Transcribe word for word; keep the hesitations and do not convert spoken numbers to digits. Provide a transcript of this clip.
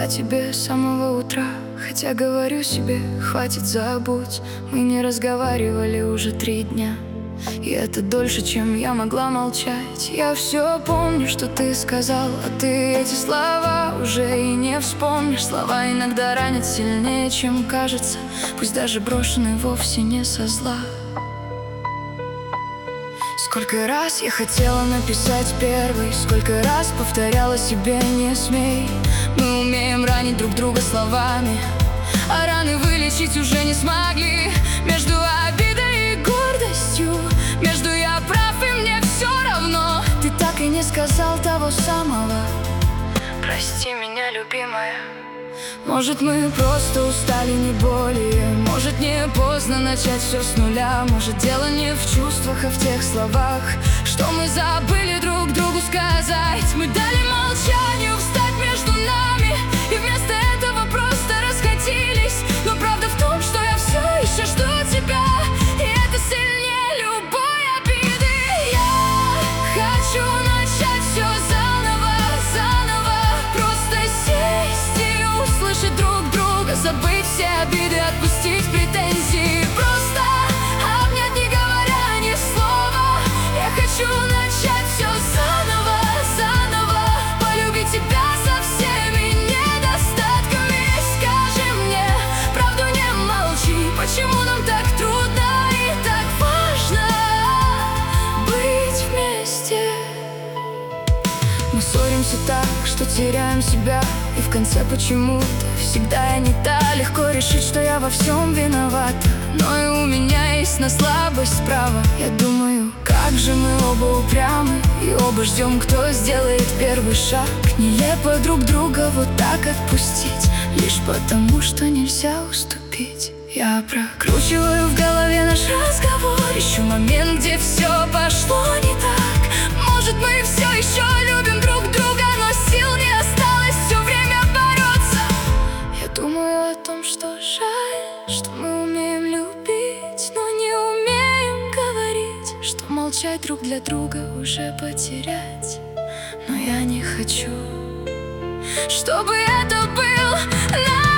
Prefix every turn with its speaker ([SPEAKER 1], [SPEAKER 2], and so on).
[SPEAKER 1] о тебе с самого утра. Хотя говорю себе, хватит, забудь. Мы не разговаривали уже три дня, и это дольше, чем я могла молчать. Я все помню, что ты сказал, а ты эти слова уже и не вспомнишь. Слова иногда ранят сильнее, чем кажется, пусть даже брошенные вовсе не со зла. Сколько раз я хотела написать первый, сколько раз повторяла себе: не смей. Мы умеем ранить друг друга словами, а раны вылечить уже не смогли. Между обидой и гордостью, между я прав и мне все равно, ты так и не сказал того самого: прости меня, любимая. Может, мы просто устали, не более. Может, не поздно начать все с нуля. Может, дело не в чувствах, а в тех словах, что мы забыли друг другу сказать. Мы дали молчанию встать между нами, и вместо этого просто расходились. Но правда в том, что я все еще жду тебя, и это сильнее любой обиды. Я хочу начать все заново, заново. Просто сесть и услышать друг друга, забыть все обиды, отпустить претензии. Просто обнять, не говоря ни слова. Я хочу начать все заново, заново. Полюбить тебя со всеми недостатками. Скажи мне правду, не молчи. Почему нам так трудно и так важно быть вместе? Мы ссоримся так, что теряем себя, и в конце почему-то всегда я не та. Легко решить, что я во всем виновата, но и у меня есть на слабость справа. Я думаю, как же мы оба упрямы, и оба ждем, кто сделает первый шаг. Нелепо друг друга вот так отпустить, лишь потому, что нельзя уступить. Я прокручиваю в голове наш разговор, ищу момент, где все пошло не так. Может, мы все еще любим друг друга, но сил не осталось все время бороться. Я думаю о том, что жаль, что мы умеем любить, но не умеем говорить, что молчать друг для друга уже потерять. Но я не хочу, чтобы это был наш